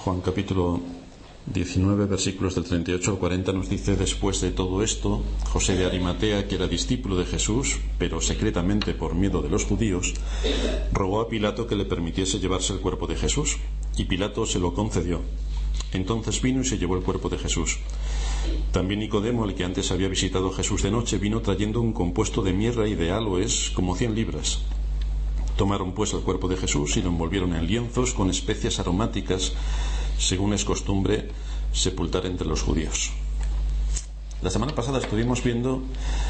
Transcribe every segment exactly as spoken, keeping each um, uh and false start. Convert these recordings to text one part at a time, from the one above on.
Juan capítulo diecinueve, versículos del treinta y ocho al cuarenta nos dice: después de todo esto, José de Arimatea, que era discípulo de Jesús, pero secretamente por miedo de los judíos, rogó a Pilato que le permitiese llevarse el cuerpo de Jesús, y Pilato se lo concedió. Entonces vino y se llevó el cuerpo de Jesús. También Nicodemo, el que antes había visitado a Jesús de noche, vino trayendo un compuesto de mirra y de áloes, como cien libras. Tomaron pues el cuerpo de Jesús y lo envolvieron en lienzos con especias aromáticas, según es costumbre sepultar entre los judíos. La semana pasada estuvimos viendo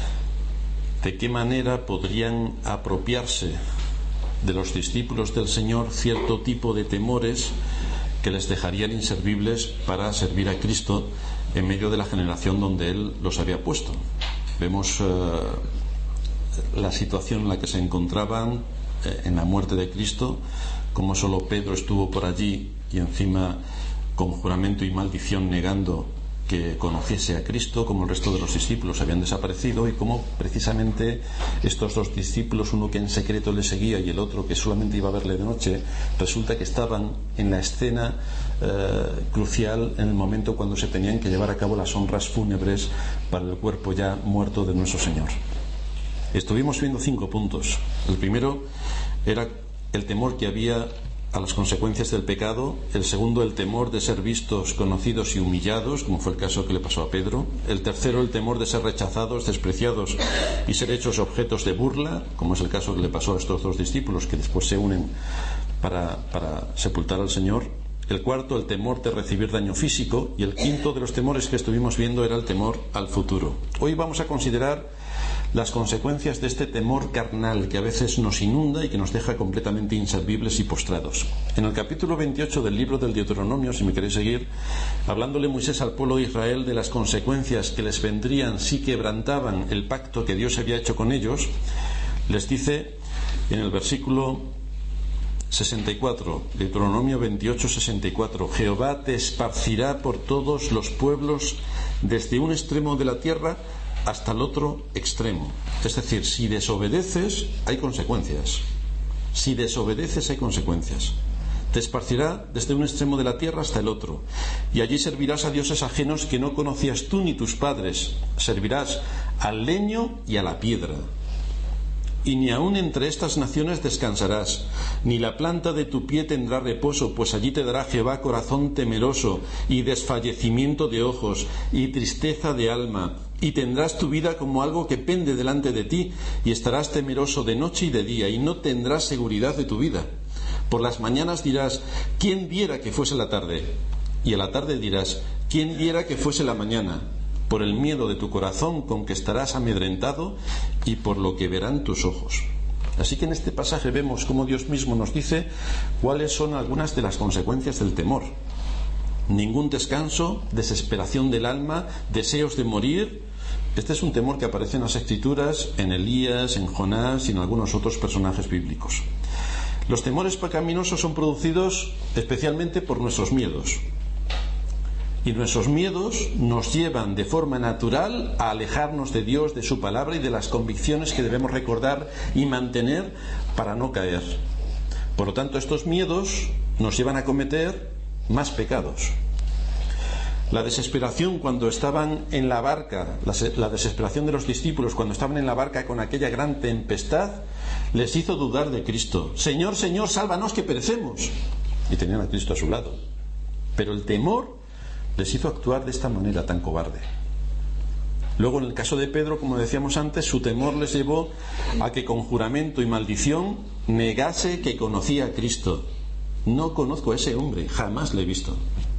de qué manera podrían apropiarse de los discípulos del Señor cierto tipo de temores que les dejarían inservibles para servir a Cristo en medio de la generación donde Él los había puesto. Vemos uh, la situación en la que se encontraban eh, en la muerte de Cristo, como solo Pedro estuvo por allí y encima con juramento y maldición negando que conociese a Cristo, como el resto de los discípulos habían desaparecido, y como precisamente estos dos discípulos, uno que en secreto le seguía y el otro que solamente iba a verle de noche, resulta que estaban en la escena eh, crucial en el momento cuando se tenían que llevar a cabo las honras fúnebres para el cuerpo ya muerto de nuestro Señor. Estuvimos viendo cinco puntos. El primero era el temor que había a las consecuencias del pecado. El segundo, el temor de ser vistos, conocidos y humillados, como fue el caso que le pasó a Pedro. El tercero, el temor de ser rechazados, despreciados y ser hechos objetos de burla, como es el caso que le pasó a estos dos discípulos que después se unen para, para sepultar al Señor. El cuarto, el temor de recibir daño físico. Y el quinto de los temores que estuvimos viendo era el temor al futuro. Hoy vamos a considerar las consecuencias de este temor carnal que a veces nos inunda y que nos deja completamente inservibles y postrados. En el capítulo veintiocho del libro del Deuteronomio, si me queréis seguir, hablándole Moisés al pueblo de Israel de las consecuencias que les vendrían si quebrantaban el pacto que Dios había hecho con ellos, les dice en el versículo sesenta y cuatro, Deuteronomio veintiocho, sesenta y cuatro: Jehová te esparcirá por todos los pueblos desde un extremo de la tierra hasta el otro extremo. Es decir, si desobedeces hay consecuencias. Si desobedeces hay consecuencias. Te esparcirá desde un extremo de la tierra hasta el otro, y allí servirás a dioses ajenos que no conocías tú ni tus padres. Servirás al leño y a la piedra. Y ni aun entre estas naciones descansarás, ni la planta de tu pie tendrá reposo, pues allí te dará Jehová corazón temeroso, y desfallecimiento de ojos, y tristeza de alma, y tendrás tu vida como algo que pende delante de ti, y estarás temeroso de noche y de día, y no tendrás seguridad de tu vida. Por las mañanas dirás: ¿quién diera que fuese la tarde? Y a la tarde dirás: ¿quién diera que fuese la mañana? Por el miedo de tu corazón con que estarás amedrentado y por lo que verán tus ojos. Así que en este pasaje vemos cómo Dios mismo nos dice cuáles son algunas de las consecuencias del temor. Ningún descanso, desesperación del alma, deseos de morir. Este es un temor que aparece en las Escrituras, en Elías, en Jonás y en algunos otros personajes bíblicos. Los temores pecaminosos son producidos especialmente por nuestros miedos. Y nuestros miedos nos llevan de forma natural a alejarnos de Dios, de su palabra y de las convicciones que debemos recordar y mantener para no caer. Por lo tanto, estos miedos nos llevan a cometer más pecados. La desesperación cuando estaban en la barca, la, la desesperación de los discípulos cuando estaban en la barca con aquella gran tempestad, les hizo dudar de Cristo. Señor, Señor, sálvanos que perecemos. Y tenían a Cristo a su lado. Pero el temor les hizo actuar de esta manera tan cobarde. Luego, en el caso de Pedro, como decíamos antes, su temor les llevó a que con juramento y maldición negase que conocía a Cristo. No conozco a ese hombre, jamás le he visto.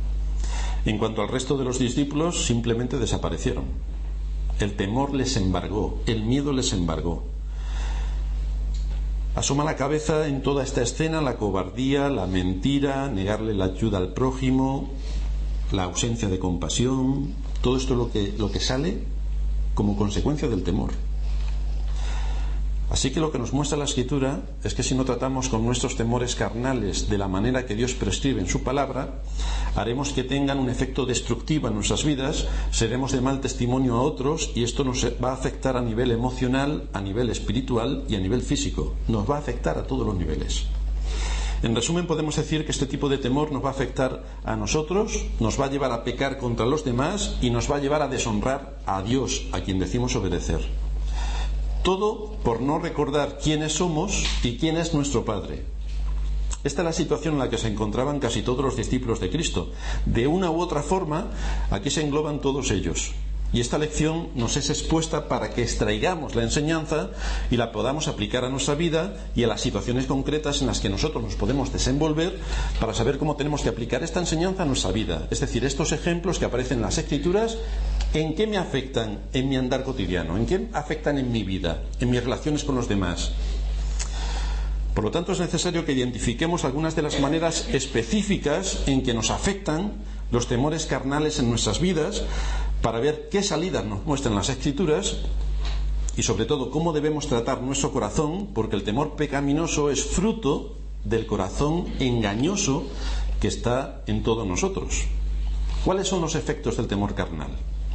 En cuanto al resto de los discípulos, simplemente desaparecieron. El temor les embargó, el miedo les embargó. Asoma la cabeza en toda esta escena la cobardía, la mentira, negarle la ayuda al prójimo, la ausencia de compasión, todo esto es lo que, lo que sale como consecuencia del temor. Así que lo que nos muestra la Escritura es que si no tratamos con nuestros temores carnales de la manera que Dios prescribe en su palabra, haremos que tengan un efecto destructivo en nuestras vidas, seremos de mal testimonio a otros, y esto nos va a afectar a nivel emocional, a nivel espiritual y a nivel físico. Nos va a afectar a todos los niveles. En resumen, podemos decir que este tipo de temor nos va a afectar a nosotros, nos va a llevar a pecar contra los demás y nos va a llevar a deshonrar a Dios, a quien decimos obedecer. Todo por no recordar quiénes somos y quién es nuestro Padre. Esta es la situación en la que se encontraban casi todos los discípulos de Cristo. De una u otra forma, aquí se engloban todos ellos. Y esta lección nos es expuesta para que extraigamos la enseñanza y la podamos aplicar a nuestra vida y a las situaciones concretas en las que nosotros nos podemos desenvolver para saber cómo tenemos que aplicar esta enseñanza a nuestra vida. Es decir, estos ejemplos que aparecen en las Escrituras, ¿en qué me afectan en mi andar cotidiano? ¿En qué afectan en mi vida? ¿En mis relaciones con los demás? Por lo tanto, es necesario que identifiquemos algunas de las maneras específicas en que nos afectan los temores carnales en nuestras vidas, para ver qué salidas nos muestran las Escrituras y sobre todo cómo debemos tratar nuestro corazón, porque el temor pecaminoso es fruto del corazón engañoso que está en todos nosotros. ¿Cuáles son los efectos del temor carnal?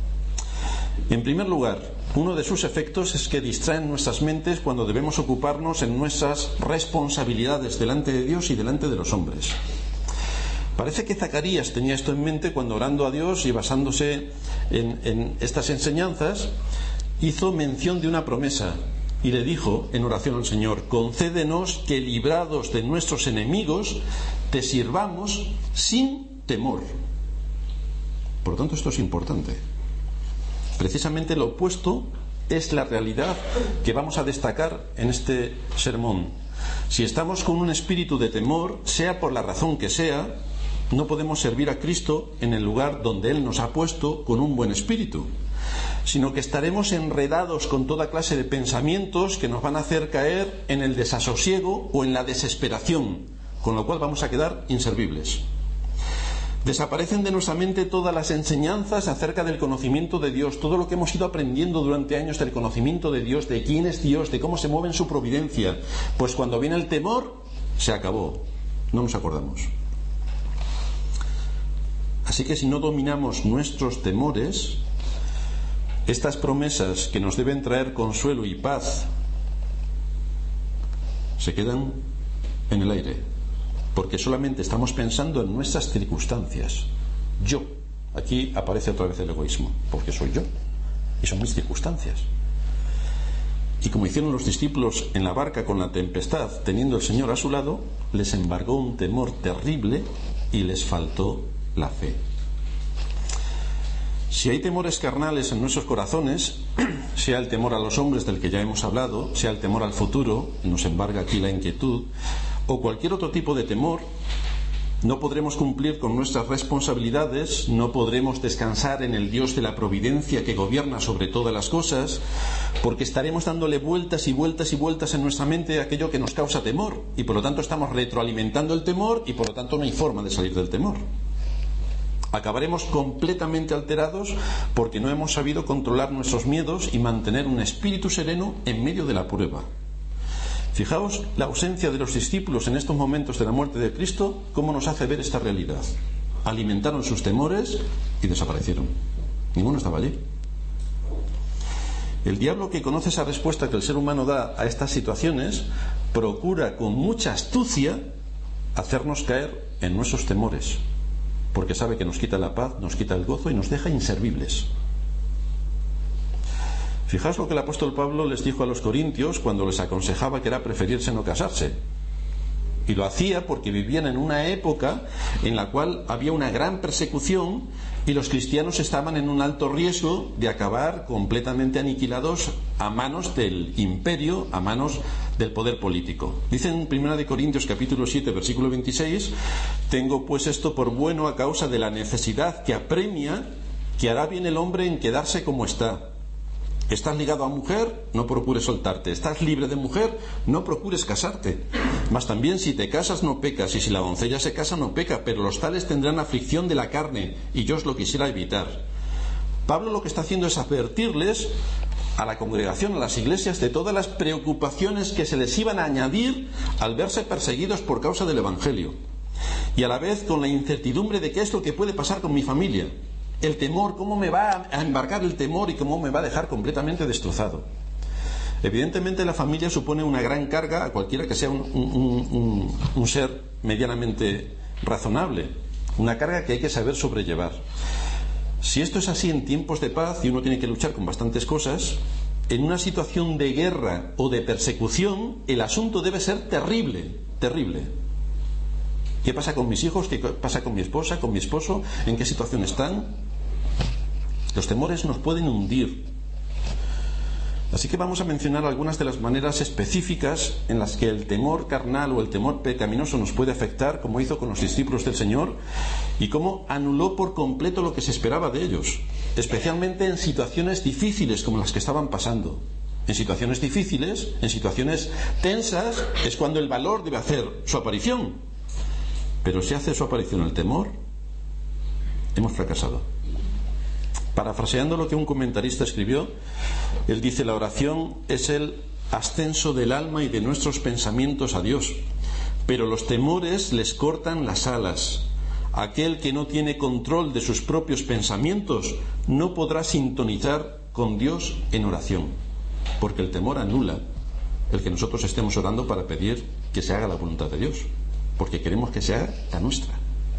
En primer lugar, uno de sus efectos es que distraen nuestras mentes cuando debemos ocuparnos en nuestras responsabilidades delante de Dios y delante de los hombres. Parece que Zacarías tenía esto en mente cuando, orando a Dios y basándose en, en estas enseñanzas, hizo mención de una promesa y le dijo en oración al Señor: concédenos que, librados de nuestros enemigos, te sirvamos sin temor. Por lo tanto, esto es importante. Precisamente lo opuesto es la realidad que vamos a destacar en este sermón. Si estamos con un espíritu de temor, sea por la razón que sea, no podemos servir a Cristo en el lugar donde Él nos ha puesto con un buen espíritu, sino que estaremos enredados con toda clase de pensamientos que nos van a hacer caer en el desasosiego o en la desesperación, con lo cual vamos a quedar inservibles. Desaparecen de nuestra mente todas las enseñanzas acerca del conocimiento de Dios, todo lo que hemos ido aprendiendo durante años del conocimiento de Dios, de quién es Dios, de cómo se mueve en su providencia. Pues cuando viene el temor, se acabó, no nos acordamos. Así que si no dominamos nuestros temores, estas promesas que nos deben traer consuelo y paz se quedan en el aire, porque solamente estamos pensando en nuestras circunstancias. Yo, aquí aparece otra vez el egoísmo, porque soy yo y son mis circunstancias. Y como hicieron los discípulos en la barca con la tempestad, teniendo el Señor a su lado, les embargó un temor terrible y les faltó la fe. Si hay temores carnales en nuestros corazones, sea el temor a los hombres del que ya hemos hablado, sea el temor al futuro, nos embarga aquí la inquietud, o cualquier otro tipo de temor, no podremos cumplir con nuestras responsabilidades, no podremos descansar en el Dios de la providencia que gobierna sobre todas las cosas, porque estaremos dándole vueltas y vueltas y vueltas en nuestra mente a aquello que nos causa temor, y por lo tanto estamos retroalimentando el temor y por lo tanto no hay forma de salir del temor. Acabaremos completamente alterados porque no hemos sabido controlar nuestros miedos y mantener un espíritu sereno en medio de la prueba. Fijaos la ausencia de los discípulos en estos momentos de la muerte de Cristo, cómo nos hace ver esta realidad. Alimentaron sus temores y desaparecieron. Ninguno estaba allí. El diablo, que conoce esa respuesta que el ser humano da a estas situaciones, procura con mucha astucia hacernos caer en nuestros temores, porque sabe que nos quita la paz, nos quita el gozo y nos deja inservibles. Fijaos lo que el apóstol Pablo les dijo a los corintios cuando les aconsejaba que era preferirse no casarse. Y lo hacía porque vivían en una época en la cual había una gran persecución y los cristianos estaban en un alto riesgo de acabar completamente aniquilados a manos del imperio, a manos del poder político. Dice en primera de Corintios capítulo siete versículo veintiséis: tengo pues esto por bueno a causa de la necesidad que apremia, que hará bien el hombre en quedarse como está. Estás ligado a mujer, no procures soltarte. Estás libre de mujer, no procures casarte. Mas también si te casas no pecas, y si la doncella se casa no peca, pero los tales tendrán aflicción de la carne, y yo os lo quisiera evitar. Pablo lo que está haciendo es advertirles a la congregación, a las iglesias, de todas las preocupaciones que se les iban a añadir al verse perseguidos por causa del Evangelio, y a la vez con la incertidumbre de qué es lo que puede pasar con mi familia. El temor, cómo me va a embarcar el temor y cómo me va a dejar completamente destrozado. Evidentemente la familia supone una gran carga a cualquiera que sea un, un, un, un ser medianamente razonable, una carga que hay que saber sobrellevar. Si esto es así en tiempos de paz y uno tiene que luchar con bastantes cosas, en una situación de guerra o de persecución el asunto debe ser terrible, terrible. ¿Qué pasa con mis hijos? ¿Qué pasa con mi esposa, con mi esposo? ¿En qué situación están? Los temores nos pueden hundir. Así que vamos a mencionar algunas de las maneras específicas en las que el temor carnal o el temor pecaminoso nos puede afectar, como hizo con los discípulos del Señor, y cómo anuló por completo lo que se esperaba de ellos, especialmente en situaciones difíciles como las que estaban pasando. En situaciones difíciles, en situaciones tensas, es cuando el valor debe hacer su aparición. Pero si hace su aparición el temor, hemos fracasado. Parafraseando lo que un comentarista escribió, él dice: la oración es el ascenso del alma y de nuestros pensamientos a Dios, pero los temores les cortan las alas. Aquel que no tiene control de sus propios pensamientos no podrá sintonizar con Dios en oración, porque el temor anula el que nosotros estemos orando para pedir que se haga la voluntad de Dios, porque queremos que se haga la nuestra.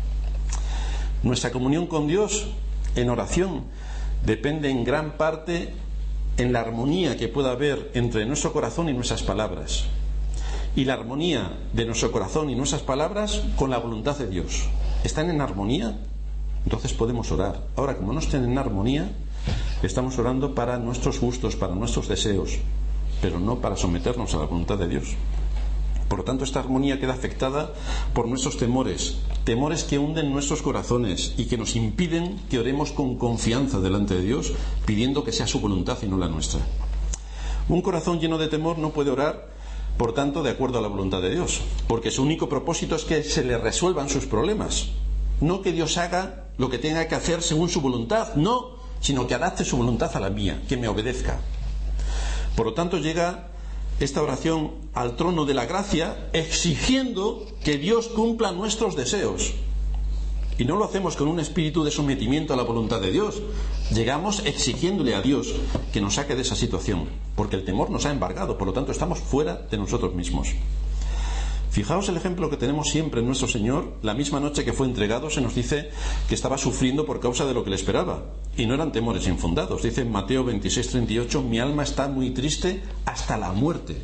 Nuestra comunión con Dios en oración depende en gran parte en la armonía que pueda haber entre nuestro corazón y nuestras palabras, y la armonía de nuestro corazón y nuestras palabras con la voluntad de Dios. ¿Están en armonía? Entonces podemos orar. Ahora, como no estén en armonía, estamos orando para nuestros gustos, para nuestros deseos, pero no para someternos a la voluntad de Dios. Por lo tanto, esta armonía queda afectada por nuestros temores, temores que hunden nuestros corazones y que nos impiden que oremos con confianza delante de Dios, pidiendo que sea su voluntad y no la nuestra. Un corazón lleno de temor no puede orar, por tanto, de acuerdo a la voluntad de Dios, porque su único propósito es que se le resuelvan sus problemas, no que Dios haga lo que tenga que hacer según su voluntad, no, sino que adapte su voluntad a la mía, que me obedezca. Por lo tanto, llega esta oración al trono de la gracia exigiendo que Dios cumpla nuestros deseos, y no lo hacemos con un espíritu de sometimiento a la voluntad de Dios. Llegamos exigiéndole a Dios que nos saque de esa situación, porque el temor nos ha embargado, por lo tanto estamos fuera de nosotros mismos. Fijaos el ejemplo que tenemos siempre en nuestro Señor. La misma noche que fue entregado se nos dice que estaba sufriendo por causa de lo que le esperaba, y no eran temores infundados. Dice en Mateo veintiséis treinta y ocho: mi alma está muy triste hasta la muerte.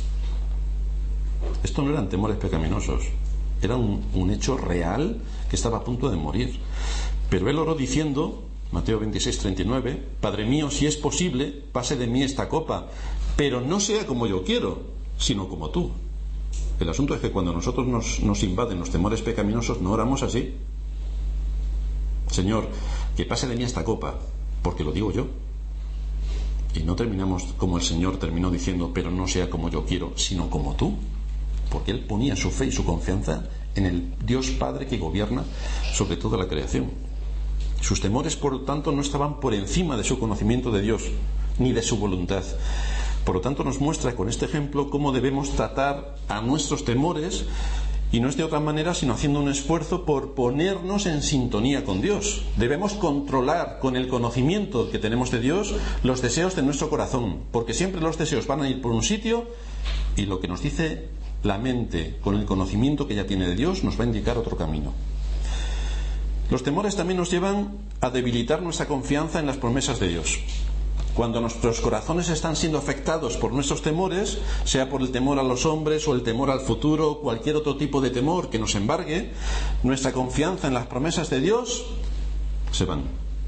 Esto no eran temores pecaminosos, era un, un hecho real, que estaba a punto de morir. Pero él oró diciendo, Mateo veintiséis treinta y nueve: Padre mío, si es posible, pase de mí esta copa, pero no sea como yo quiero, sino como tú. El asunto es que cuando nosotros nos, nos invaden los temores pecaminosos, no oramos así. Señor, que pase de mí esta copa, porque lo digo yo. Y no terminamos como el Señor terminó diciendo: pero no sea como yo quiero, sino como tú. Porque él ponía su fe y su confianza en el Dios Padre que gobierna sobre toda la creación. Sus temores, por lo tanto, no estaban por encima de su conocimiento de Dios, ni de su voluntad. Por lo tanto, nos muestra con este ejemplo cómo debemos tratar a nuestros temores, y no es de otra manera sino haciendo un esfuerzo por ponernos en sintonía con Dios. Debemos controlar con el conocimiento que tenemos de Dios los deseos de nuestro corazón, porque siempre los deseos van a ir por un sitio, y lo que nos dice la mente con el conocimiento que ya tiene de Dios nos va a indicar otro camino. Los temores también nos llevan a debilitar nuestra confianza en las promesas de Dios. Cuando nuestros corazones están siendo afectados por nuestros temores, sea por el temor a los hombres o el temor al futuro o cualquier otro tipo de temor que nos embargue, nuestra confianza en las promesas de Dios se van.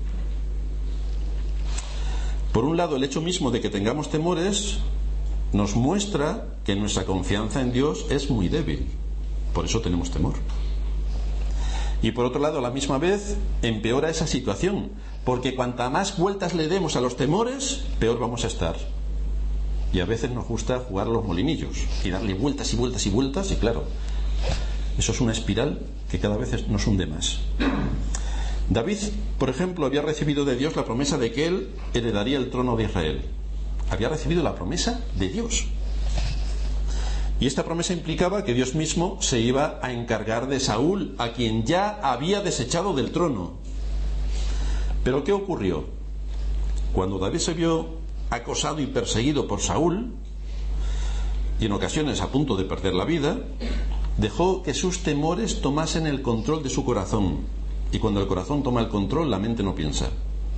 Por un lado, el hecho mismo de que tengamos temores nos muestra que nuestra confianza en Dios es muy débil. Por eso tenemos temor. Y por otro lado, a la misma vez, empeora esa situación, porque cuanta más vueltas le demos a los temores, peor vamos a estar. Y a veces nos gusta jugar a los molinillos y darle vueltas y vueltas y vueltas, y claro, eso es una espiral que cada vez nos hunde más. David, por ejemplo, había recibido de Dios la promesa de que él heredaría el trono de Israel. Había recibido la promesa de Dios. Y esta promesa implicaba que Dios mismo se iba a encargar de Saúl, a quien ya había desechado del trono. Pero ¿qué ocurrió? Cuando David se vio acosado y perseguido por Saúl, y en ocasiones a punto de perder la vida, Dejó que sus temores tomasen el control de su corazón. Y cuando el corazón toma el control, la mente no piensa.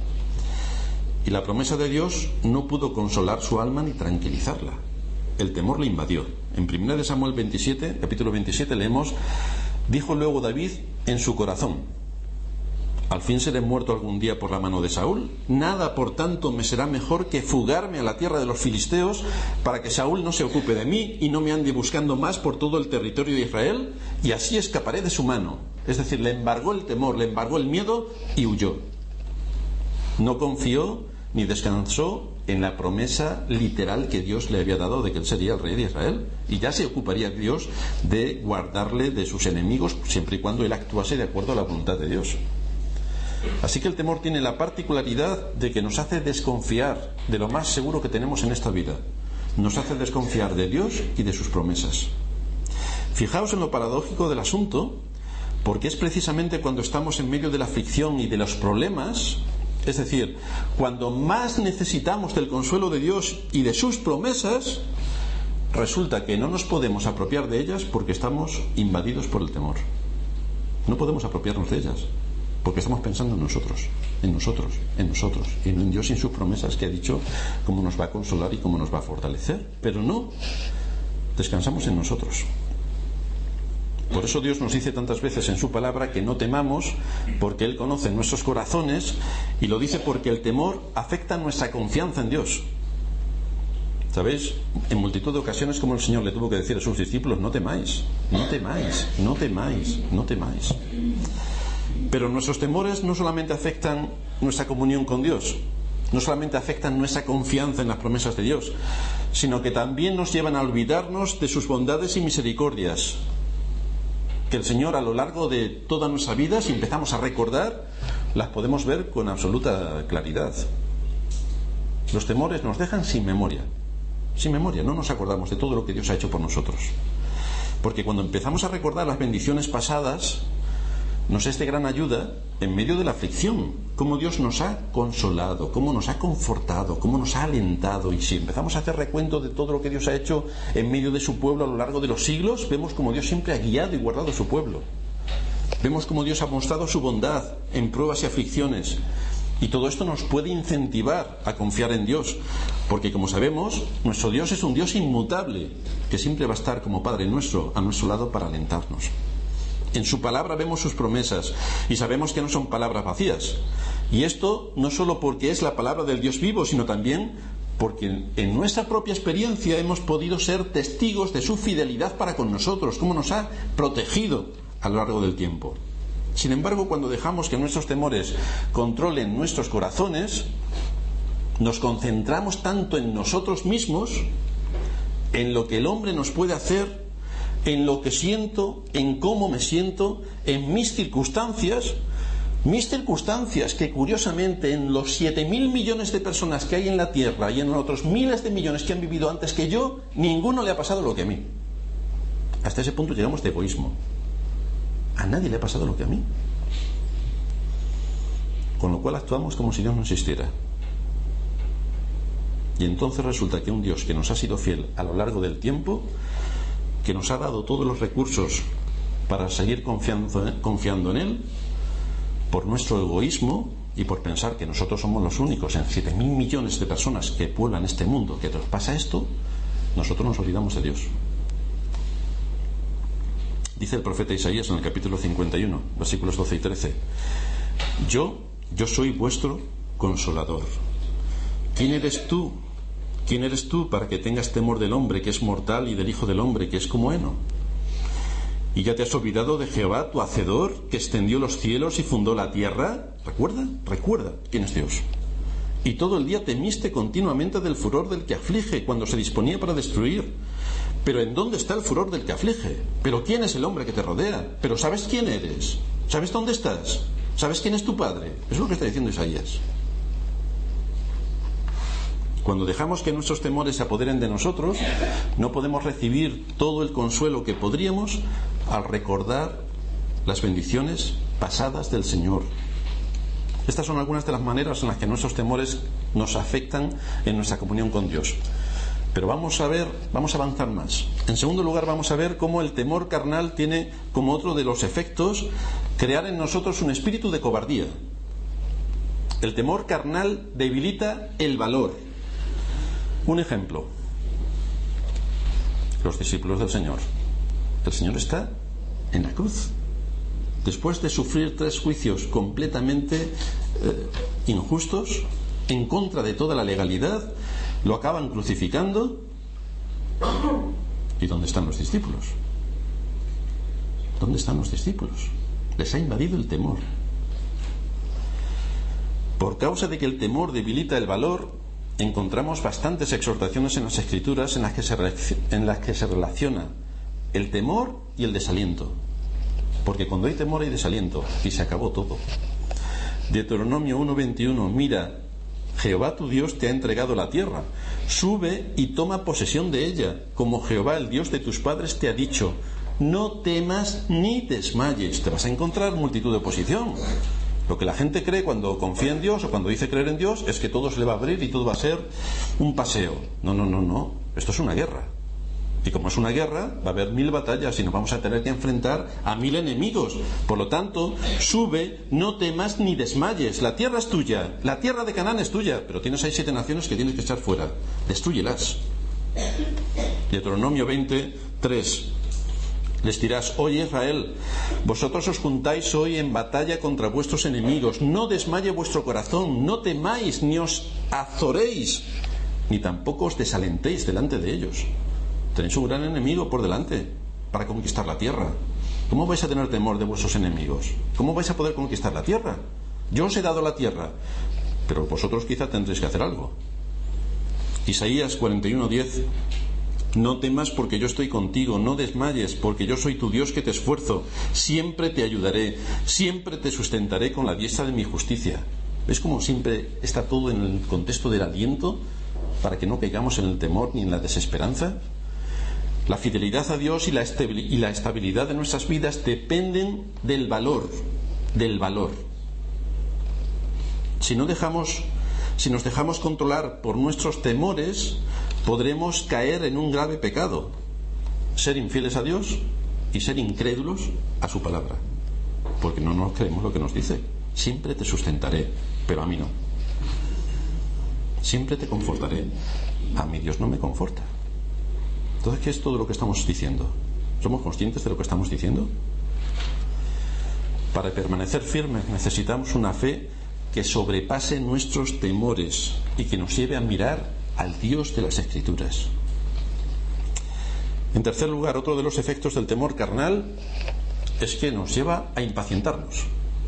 Y la promesa de Dios no pudo consolar su alma ni tranquilizarla. El temor le invadió. En primera de Samuel veintisiete, capítulo veintisiete, leemos: dijo luego David en su corazón: al fin seré muerto algún día por la mano de Saúl. Nada, por tanto, me será mejor que fugarme a la tierra de los filisteos, para que Saúl no se ocupe de mí y no me ande buscando más por todo el territorio de Israel, y así escaparé de su mano. Es decir, le embargó el temor, le embargó el miedo y huyó. No confió ni descansó en la promesa literal que Dios le había dado de que él sería el rey de Israel, y ya se ocuparía Dios de guardarle de sus enemigos siempre y cuando él actuase de acuerdo a la voluntad de Dios. Así que el temor tiene la particularidad de que nos hace desconfiar de lo más seguro que tenemos en esta vida. Nos hace desconfiar de Dios y de sus promesas. Fijaos en lo paradójico del asunto, porque es precisamente cuando estamos en medio de la aflicción y de los problemas, es decir, cuando más necesitamos del consuelo de Dios y de sus promesas, resulta que no nos podemos apropiar de ellas porque estamos invadidos por el temor. No podemos apropiarnos de ellas porque estamos pensando en nosotros, en nosotros, en nosotros, y no en Dios y en sus promesas, que ha dicho cómo nos va a consolar y cómo nos va a fortalecer. Pero no, descansamos en nosotros. Por eso Dios nos dice tantas veces en su palabra que no temamos, porque Él conoce nuestros corazones, y lo dice porque el temor afecta nuestra confianza en Dios. ¿Sabéis? En multitud de ocasiones como el Señor le tuvo que decir a sus discípulos: no temáis, no temáis, no temáis, no temáis. Pero nuestros temores no solamente afectan nuestra comunión con Dios, no solamente afectan nuestra confianza en las promesas de Dios, sino que también nos llevan a olvidarnos de sus bondades y misericordias, que el Señor a lo largo de toda nuestra vida, si empezamos a recordar, las podemos ver con absoluta claridad. Los temores nos dejan sin memoria, sin memoria, no nos acordamos de todo lo que Dios ha hecho por nosotros. Porque cuando empezamos a recordar las bendiciones pasadas, nos es de gran ayuda en medio de la aflicción, cómo Dios nos ha consolado, cómo nos ha confortado, cómo nos ha alentado. Y si empezamos a hacer recuento de todo lo que Dios ha hecho en medio de su pueblo a lo largo de los siglos, vemos cómo Dios siempre ha guiado y guardado a su pueblo. Vemos cómo Dios ha mostrado su bondad en pruebas y aflicciones. Y todo esto nos puede incentivar a confiar en Dios, porque como sabemos, nuestro Dios es un Dios inmutable, que siempre va a estar como Padre nuestro a nuestro lado para alentarnos. En su palabra vemos sus promesas y sabemos que no son palabras vacías. Y esto no solo porque es la palabra del Dios vivo, sino también porque en nuestra propia experiencia hemos podido ser testigos de su fidelidad para con nosotros, cómo nos ha protegido a lo largo del tiempo. Sin embargo, cuando dejamos que nuestros temores controlen nuestros corazones, nos concentramos tanto en nosotros mismos, en lo que el hombre nos puede hacer, en lo que siento, en cómo me siento, en mis circunstancias, mis circunstancias que curiosamente en los siete mil millones de personas que hay en la Tierra y en otros miles de millones que han vivido antes que yo, ninguno le ha pasado lo que a mí. Hasta ese punto llegamos de egoísmo. A nadie le ha pasado lo que a mí. Con lo cual actuamos como si Dios no existiera. Y entonces resulta que un Dios que nos ha sido fiel a lo largo del tiempo, que nos ha dado todos los recursos para seguir confiando, confiando en Él, por nuestro egoísmo y por pensar que nosotros somos los únicos en siete mil millones de personas que pueblan este mundo que nos pasa esto, nosotros nos olvidamos de Dios. Dice el profeta Isaías en el capítulo cincuenta y uno, versículos doce y trece: Yo, yo soy vuestro consolador. ¿Quién eres tú? ¿Quién eres tú para que tengas temor del hombre que es mortal y del hijo del hombre que es como heno? ¿Y ya te has olvidado de Jehová, tu hacedor, que extendió los cielos y fundó la tierra? ¿Recuerda? Recuerda quién es Dios. Y todo el día temiste continuamente del furor del que aflige cuando se disponía para destruir. Pero ¿en dónde está el furor del que aflige? ¿Pero quién es el hombre que te rodea? ¿Pero sabes quién eres? ¿Sabes dónde estás? ¿Sabes quién es tu padre? Eso es lo que está diciendo Isaías. Cuando dejamos que nuestros temores se apoderen de nosotros, no podemos recibir todo el consuelo que podríamos al recordar las bendiciones pasadas del Señor. Estas son algunas de las maneras en las que nuestros temores nos afectan en nuestra comunión con Dios. Pero vamos a ver, vamos a avanzar más. En segundo lugar, vamos a ver cómo el temor carnal tiene como otro de los efectos crear en nosotros un espíritu de cobardía. El temor carnal debilita el valor. Un ejemplo: los discípulos del Señor. El Señor está en la cruz. Después de sufrir tres juicios completamente eh, injustos, en contra de toda la legalidad, lo acaban crucificando. ¿Y dónde están los discípulos? ¿Dónde están los discípulos? Les ha invadido el temor. Por causa de que el temor debilita el valor, encontramos bastantes exhortaciones en las Escrituras en las que se, en las que se relaciona el temor y el desaliento. Porque cuando hay temor hay desaliento, y se acabó todo. Deuteronomio uno veintiuno: mira, Jehová tu Dios te ha entregado la tierra, sube y toma posesión de ella, como Jehová el Dios de tus padres te ha dicho. No temas ni desmayes. Te vas a encontrar multitud de oposición. Lo que la gente cree cuando confía en Dios o cuando dice creer en Dios es que todo se le va a abrir y todo va a ser un paseo. No, no, no, no. Esto es una guerra. Y como es una guerra, va a haber mil batallas y nos vamos a tener que enfrentar a mil enemigos. Por lo tanto, sube, no temas ni desmayes. La tierra es tuya, la tierra de Canaán es tuya, pero tienes ahí siete naciones que tienes que echar fuera. Destrúyelas. Deuteronomio veinte, tres. Les dirás: oye Israel, vosotros os juntáis hoy en batalla contra vuestros enemigos. No desmaye vuestro corazón, no temáis ni os azoréis, ni tampoco os desalentéis delante de ellos. Tenéis un gran enemigo por delante para conquistar la tierra. ¿Cómo vais a tener temor de vuestros enemigos? ¿Cómo vais a poder conquistar la tierra? Yo os he dado la tierra, pero vosotros quizá tendréis que hacer algo. Isaías cuarenta y uno, diez. No temas porque yo estoy contigo, no desmayes porque yo soy tu Dios que te esfuerzo. Siempre te ayudaré, siempre te sustentaré con la diestra de mi justicia. ¿Ves cómo siempre está todo en el contexto del aliento para que no caigamos en el temor ni en la desesperanza? La fidelidad a Dios y la estabilidad de nuestras vidas dependen del valor, del valor. Si no dejamos, si nos dejamos controlar por nuestros temores, podremos caer en un grave pecado: ser infieles a Dios y ser incrédulos a su palabra, porque no nos creemos lo que nos dice. Siempre te sustentaré, pero a mí no. Siempre te confortaré, a mí Dios no me conforta. Entonces, ¿qué es todo lo que estamos diciendo? ¿Somos conscientes de lo que estamos diciendo? Para permanecer firmes necesitamos una fe que sobrepase nuestros temores y que nos lleve a mirar al Dios de las Escrituras. En tercer lugar, otro de los efectos del temor carnal es que nos lleva a impacientarnos.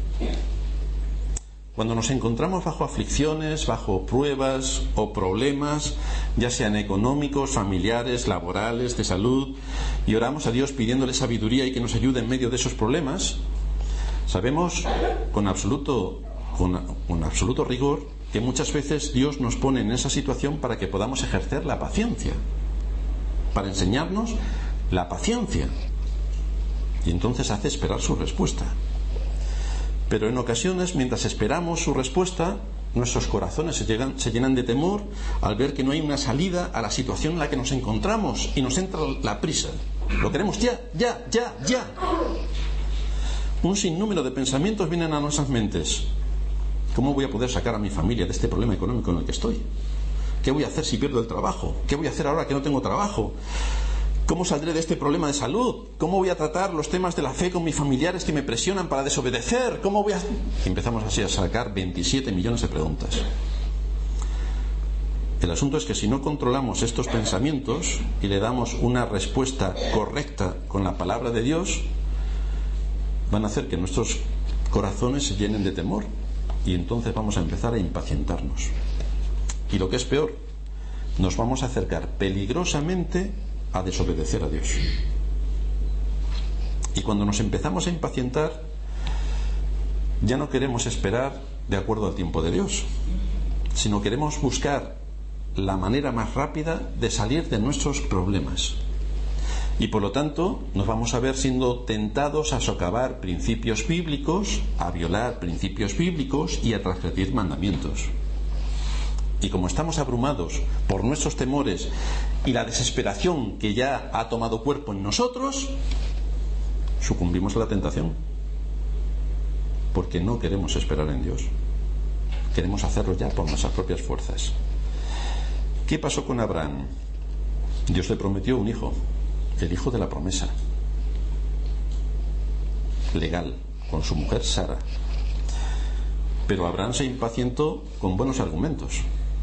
Cuando nos encontramos bajo aflicciones, bajo pruebas o problemas, ya sean económicos, familiares, laborales, de salud, y oramos a Dios pidiéndole sabiduría y que nos ayude en medio de esos problemas, sabemos con absoluto, con, con absoluto rigor que muchas veces Dios nos pone en esa situación para que podamos ejercer la paciencia, para enseñarnos la paciencia, y entonces hace esperar su respuesta. Pero en ocasiones, mientras esperamos su respuesta, nuestros corazones se, llegan, se llenan de temor al ver que no hay una salida a la situación en la que nos encontramos y nos entra la prisa. Lo queremos ya, ya, ya, ya. Un sinnúmero de pensamientos vienen a nuestras mentes. ¿Cómo voy a poder sacar a mi familia de este problema económico en el que estoy? ¿Qué voy a hacer si pierdo el trabajo? ¿Qué voy a hacer ahora que no tengo trabajo? ¿Cómo saldré de este problema de salud? ¿Cómo voy a tratar los temas de la fe con mis familiares que me presionan para desobedecer? ¿Cómo voy a...? Y empezamos así a sacar veintisiete millones de preguntas. El asunto es que si no controlamos estos pensamientos y le damos una respuesta correcta con la palabra de Dios, van a hacer que nuestros corazones se llenen de temor y entonces vamos a empezar a impacientarnos. Y lo que es peor, nos vamos a acercar peligrosamente a desobedecer a Dios. Y cuando nos empezamos a impacientar, ya no queremos esperar de acuerdo al tiempo de Dios, sino queremos buscar la manera más rápida de salir de nuestros problemas. Y por lo tanto nos vamos a ver siendo tentados a socavar principios bíblicos, a violar principios bíblicos y a transgredir mandamientos. y como estamos abrumados por nuestros temores y la desesperación que ya ha tomado cuerpo en nosotros, sucumbimos a la tentación, porque no queremos esperar en Dios, queremos hacerlo ya por nuestras propias fuerzas. ¿Qué pasó con Abraham? Dios le prometió un hijo, el hijo de la promesa, legal, con su mujer Sara. Pero Abraham se impacientó con buenos argumentos.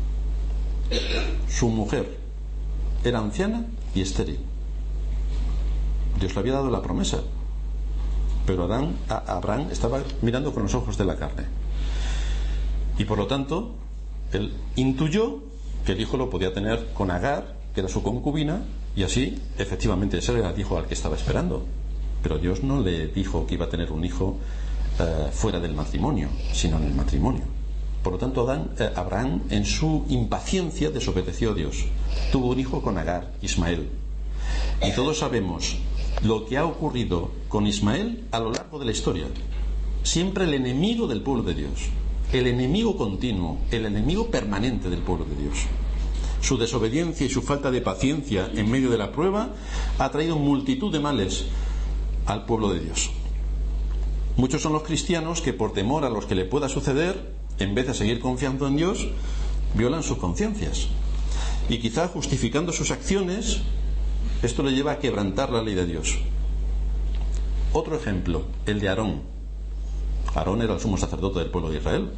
Su mujer era anciana y estéril. Dios le había dado la promesa, pero Adán, a Abraham estaba mirando con los ojos de la carne, y por lo tanto él intuyó que el hijo lo podía tener con Agar, que era su concubina, y así efectivamente ese era el hijo al que estaba esperando. Pero Dios no le dijo que iba a tener un hijo eh, fuera del matrimonio, sino en el matrimonio. Por lo tanto, Adán, eh, Abraham, en su impaciencia, desobedeció a Dios. Tuvo un hijo con Agar, Ismael. Y todos sabemos lo que ha ocurrido con Ismael a lo largo de la historia. Siempre el enemigo del pueblo de Dios, el enemigo continuo, el enemigo permanente del pueblo de Dios. Su desobediencia y su falta de paciencia en medio de la prueba ha traído multitud de males al pueblo de Dios. Muchos son los cristianos que, por temor a los que le pueda suceder, en vez de seguir confiando en Dios, violan sus conciencias, y quizá justificando sus acciones, esto le lleva a quebrantar la ley de Dios. Otro ejemplo, el de Aarón. Aarón era el sumo sacerdote del pueblo de Israel,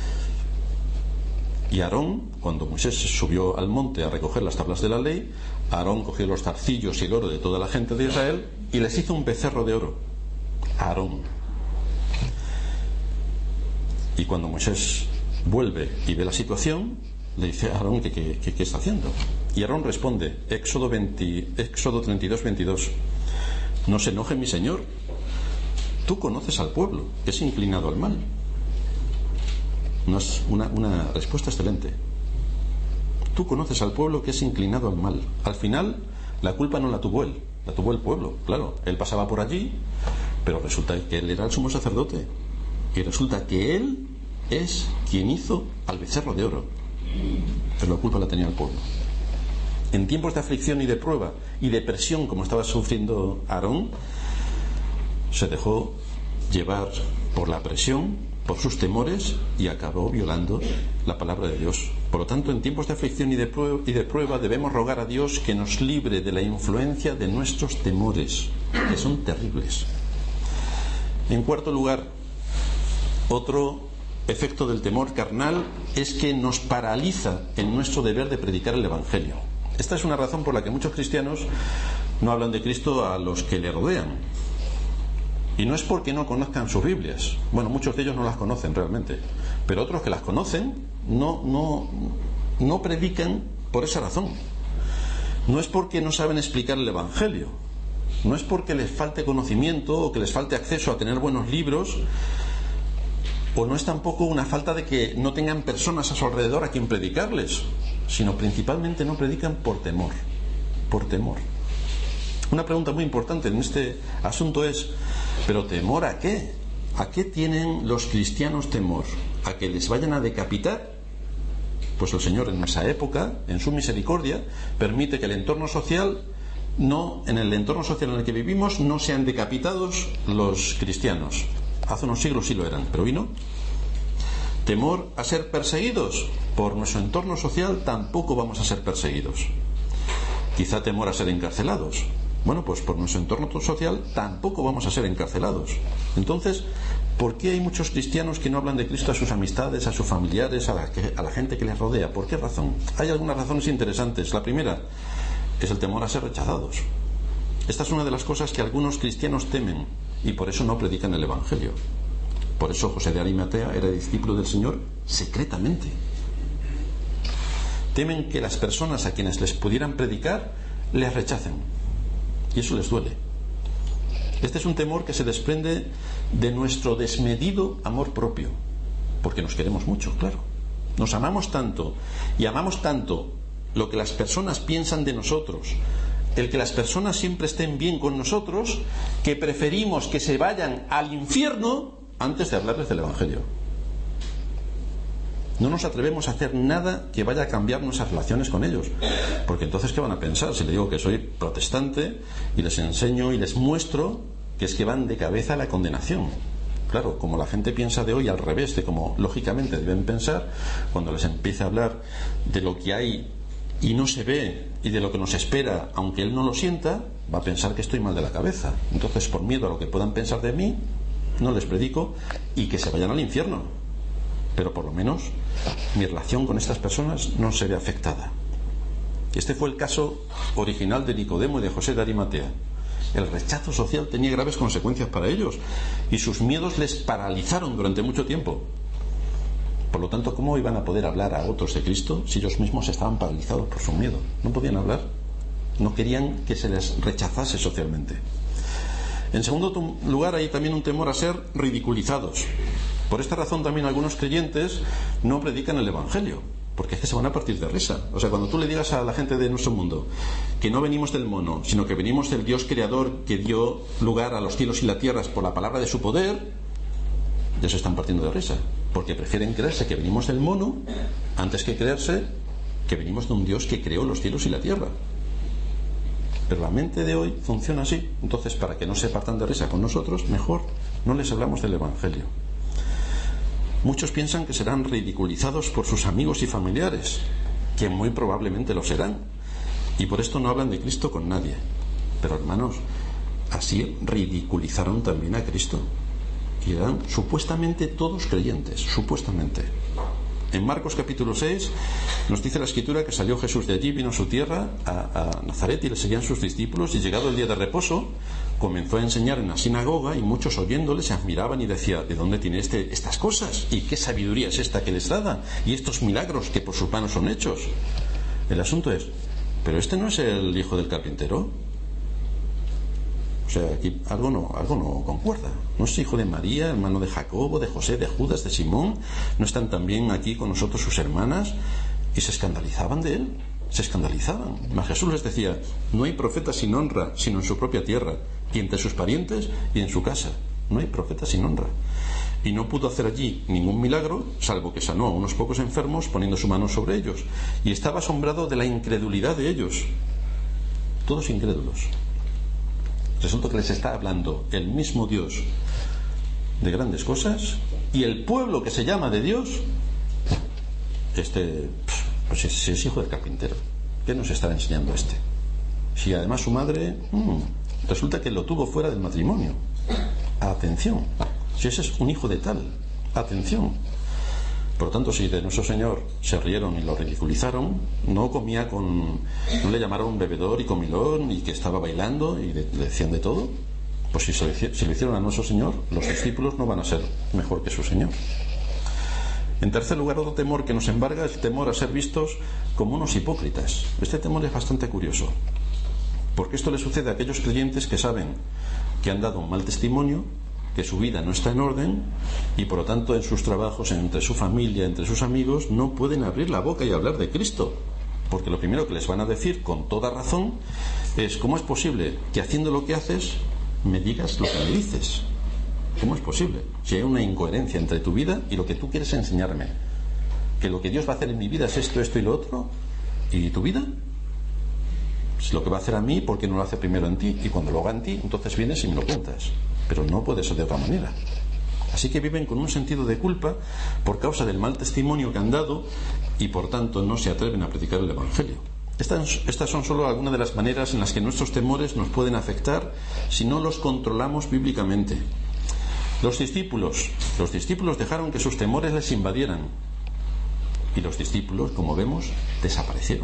y Aarón, cuando Moisés subió al monte a recoger las tablas de la ley, Aarón cogió los zarcillos y el oro de toda la gente de Israel y les hizo un becerro de oro. Aarón. Y cuando Moisés vuelve y ve la situación, le dice a Aarón que qué está haciendo. Y Aarón responde, Éxodo, veinte, Éxodo treinta y dos, veintidós: no se enoje mi Señor, tú conoces al pueblo, que es inclinado al mal. No es una, una respuesta excelente. Tú conoces al pueblo que es inclinado al mal. Al final, la culpa no la tuvo él, la tuvo el pueblo. Claro, él pasaba por allí, pero resulta que él era el sumo sacerdote. Y resulta que él es quien hizo al becerro de oro. Pero la culpa la tenía el pueblo. En tiempos de aflicción y de prueba y de presión, como estaba sufriendo Aarón, se dejó llevar por la presión, por sus temores, y acabó violando la palabra de Dios. Por lo tanto, en tiempos de aflicción y de prueba, y de prueba debemos rogar a Dios que nos libre de la influencia de nuestros temores, que son terribles. En cuarto lugar, otro efecto del temor carnal es que nos paraliza en nuestro deber de predicar el Evangelio. Esta es una razón por la que muchos cristianos no hablan de Cristo a los que le rodean. Y no es porque no conozcan sus Biblias. Bueno, muchos de ellos no las conocen realmente. Pero otros que las conocen no, no, no predican por esa razón. No es porque no saben explicar el Evangelio. No es porque les falte conocimiento o que les falte acceso a tener buenos libros. O no es tampoco una falta de que no tengan personas a su alrededor a quien predicarles. Sino principalmente no predican por temor. Por temor. Una pregunta muy importante en este asunto es: ¿pero temor a qué? ¿A qué tienen los cristianos temor? ¿A que les vayan a decapitar? Pues el Señor en esa época, en su misericordia, permite que el entorno social, no, en el entorno social en el que vivimos, no sean decapitados los cristianos. Hace unos siglos sí lo eran, pero hoy no. ¿Temor a ser perseguidos? Por nuestro entorno social tampoco vamos a ser perseguidos. Quizá temor a ser encarcelados. Bueno, pues por nuestro entorno social tampoco vamos a ser encarcelados. Entonces, ¿por qué hay muchos cristianos que no hablan de Cristo a sus amistades, a sus familiares, a la, que, a la gente que les rodea? ¿Por qué razón? Hay algunas razones interesantes. La primera es el temor a ser rechazados. Esta es una de las cosas que algunos cristianos temen y por eso no predican el Evangelio. Por eso José de Arimatea era discípulo del Señor secretamente. Temen que las personas a quienes les pudieran predicar les rechacen. Y eso les duele. Este es un temor que se desprende de nuestro desmedido amor propio, porque nos queremos mucho, claro. Nos amamos tanto y amamos tanto lo que las personas piensan de nosotros, el que las personas siempre estén bien con nosotros, que preferimos que se vayan al infierno antes de hablarles del Evangelio. No nos atrevemos a hacer nada que vaya a cambiar nuestras relaciones con ellos, porque entonces ¿qué van a pensar? Si les digo que soy protestante y les enseño y les muestro que es que van de cabeza a la condenación. Claro, como la gente piensa de hoy al revés de como lógicamente deben pensar, cuando les empiece a hablar de lo que hay y no se ve y de lo que nos espera, aunque él no lo sienta, va a pensar que estoy mal de la cabeza. Entonces, por miedo a lo que puedan pensar de mí, no les predico y que se vayan al infierno. Pero por lo menos mi relación con estas personas no se ve afectada. Este fue el caso original de Nicodemo y de José de Arimatea. El rechazo social tenía graves consecuencias para ellos y sus miedos les paralizaron durante mucho tiempo. Por lo tanto, ¿cómo iban a poder hablar a otros de Cristo si ellos mismos estaban paralizados por su miedo? No podían hablar, no querían que se les rechazase socialmente. En segundo lugar, hay también un temor a ser ridiculizados. Por esta razón también algunos creyentes no predican el Evangelio, porque es que se van a partir de risa. O sea, cuando tú le digas a la gente de nuestro mundo que no venimos del mono, sino que venimos del Dios creador que dio lugar a los cielos y las tierras por la palabra de su poder, ya se están partiendo de risa, porque prefieren creerse que venimos del mono antes que creerse que venimos de un Dios que creó los cielos y la tierra. Pero la mente de hoy funciona así. Entonces, para que no se partan de risa con nosotros, mejor no les hablamos del Evangelio. Muchos piensan que serán ridiculizados por sus amigos y familiares, que muy probablemente lo serán, y por esto no hablan de Cristo con nadie. Pero hermanos, así ridiculizaron también a Cristo, y eran supuestamente todos creyentes, supuestamente. En Marcos capítulo seis nos dice la Escritura que salió Jesús de allí, vino a su tierra, a, a Nazaret, y le seguían sus discípulos, y llegado el día de reposo comenzó a enseñar en la sinagoga, y muchos oyéndole se admiraban y decían: ¿de dónde tiene este estas cosas? ¿Y qué sabiduría es esta que les da? ¿Y estos milagros que por sus manos son hechos? El asunto es, ¿pero este no es el hijo del carpintero? O sea, aquí algo no, algo no concuerda. ¿No es hijo de María, hermano de Jacobo, de José, de Judas, de Simón? ¿No están también aquí con nosotros sus hermanas? Y se escandalizaban de él, se escandalizaban. Mas Jesús les decía: no hay profeta sin honra, sino en su propia tierra, y entre sus parientes y en su casa. No hay profeta sin honra. Y no pudo hacer allí ningún milagro, salvo que sanó a unos pocos enfermos poniendo su mano sobre ellos. Y estaba asombrado de la incredulidad de ellos. Todos incrédulos. Resulta que les está hablando el mismo Dios de grandes cosas, y el pueblo que se llama de Dios, este, pues es, es hijo del carpintero. ¿Qué nos está enseñando este? Si además su madre, mmm, resulta que lo tuvo fuera del matrimonio. Atención, si ese es un hijo de tal, atención. Por lo tanto, si de nuestro Señor se rieron y lo ridiculizaron, no comía con, no le llamaron bebedor y comilón y que estaba bailando y de, le decían de todo. Pues si, se, si lo hicieron a nuestro Señor, los discípulos no van a ser mejor que su Señor. En tercer lugar, otro temor que nos embarga es el temor a ser vistos como unos hipócritas. Este temor es bastante curioso, porque esto le sucede a aquellos creyentes que saben que han dado un mal testimonio, que su vida no está en orden, y por lo tanto en sus trabajos, entre su familia, entre sus amigos, no pueden abrir la boca y hablar de Cristo, porque lo primero que les van a decir con toda razón es: ¿cómo es posible que haciendo lo que haces me digas lo que me dices? ¿Cómo es posible? Si hay una incoherencia entre tu vida y lo que tú quieres enseñarme, que lo que Dios va a hacer en mi vida es esto, esto y lo otro, ¿y tu vida? Si lo que va a hacer a mí, ¿por qué no lo hace primero en ti? Y cuando lo haga en ti, entonces vienes y me lo cuentas. Pero no puede ser de otra manera. Así que viven con un sentido de culpa por causa del mal testimonio que han dado, y por tanto no se atreven a predicar el Evangelio. Estas, estas son solo algunas de las maneras en las que nuestros temores nos pueden afectar si no los controlamos bíblicamente. Los discípulos, los discípulos dejaron que sus temores les invadieran, y los discípulos, como vemos, desaparecieron.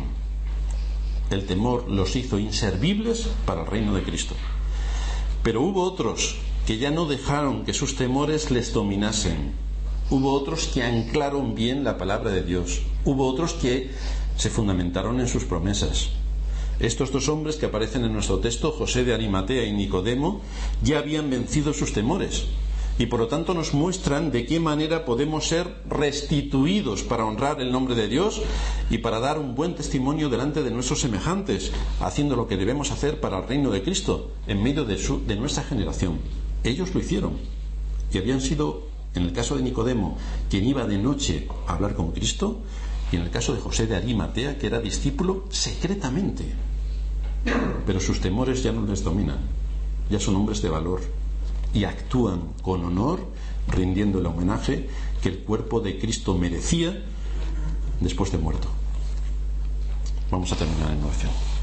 El temor los hizo inservibles para el reino de Cristo. Pero hubo otros que ya no dejaron que sus temores les dominasen. Hubo otros que anclaron bien la palabra de Dios. Hubo otros que se fundamentaron en sus promesas. Estos dos hombres que aparecen en nuestro texto, José de Arimatea y Nicodemo, ya habían vencido sus temores, y por lo tanto nos muestran de qué manera podemos ser restituidos para honrar el nombre de Dios y para dar un buen testimonio delante de nuestros semejantes, haciendo lo que debemos hacer para el reino de Cristo en medio de, su, de nuestra generación. Ellos lo hicieron y habían sido En el caso de Nicodemo, quien iba de noche a hablar con Cristo, y en el caso de José de Arimatea, que era discípulo secretamente. Pero sus temores ya no les dominan, ya son hombres de valor y actúan con honor, rindiendo el homenaje que el cuerpo de Cristo merecía después de muerto. Vamos a terminar en oración.